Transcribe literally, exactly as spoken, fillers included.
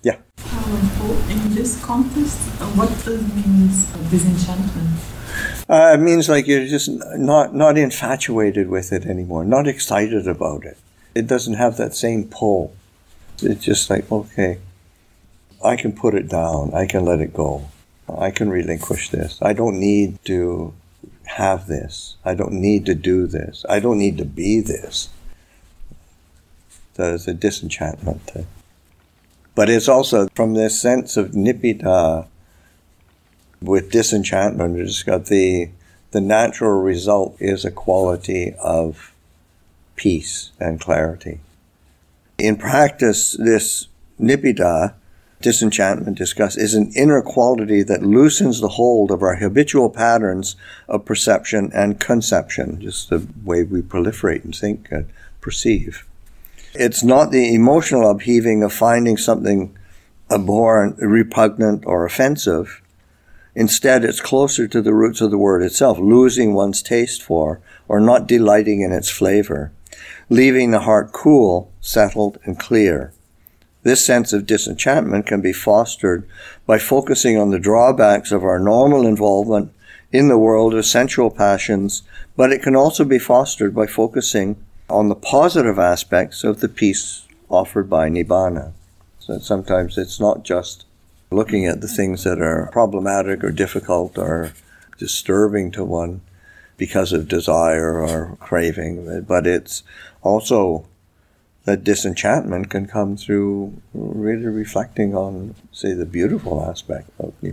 Yeah. Uh, in this context, uh, what does means uh, disenchantment? Uh, it means like you're just not, not infatuated with it anymore, not excited about it. It doesn't have that same pull. It's just like, okay, I can put it down. I can let it go. I can relinquish this. I don't need to have this. I don't need to do this. I don't need to be this. There's a disenchantment. But it's also from this sense of nibbida with disenchantment, it's got the, the natural result is a quality of peace and clarity. In practice, this nibbida, disenchantment discussed, is an inner quality that loosens the hold of our habitual patterns of perception and conception, just the way we proliferate and think and perceive. It's not the emotional upheaving of finding something abhorrent, repugnant, or offensive. Instead, it's closer to the roots of the word itself, losing one's taste for or not delighting in its flavor, leaving the heart cool, settled, and clear. This sense of disenchantment can be fostered by focusing on the drawbacks of our normal involvement in the world of sensual passions, but it can also be fostered by focusing on the positive aspects of the peace offered by Nibbana. So sometimes it's not just looking at the things that are problematic or difficult or disturbing to one because of desire or craving, but it's also that disenchantment can come through really reflecting on, say, the beautiful aspect of Nibbana.